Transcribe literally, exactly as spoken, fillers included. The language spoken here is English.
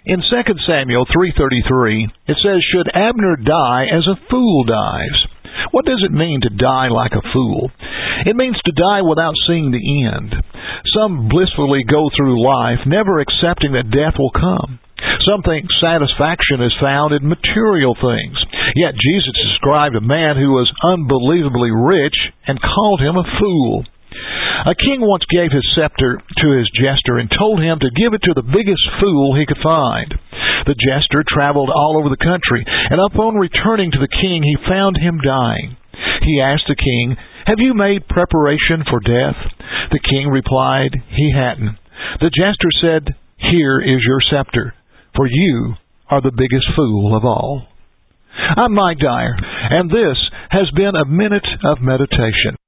In Second Samuel three thirty-three, it says, "Should Abner die as a fool dies?" What does it mean to die like a fool? It means to die without seeing the end. Some blissfully go through life, never accepting that death will come. Some think satisfaction is found in material things. Yet Jesus described a man who was unbelievably rich and called him a fool. A king once gave his scepter to his jester and told him to give it to the biggest fool he could find. The jester traveled all over the country, and upon returning to the king, he found him dying. He asked the king, "Have you made preparation for death?" The king replied he hadn't. The jester said, "Here is your scepter, for you are the biggest fool of all." I'm Mike Dyer, and this has been a Minute of Meditation.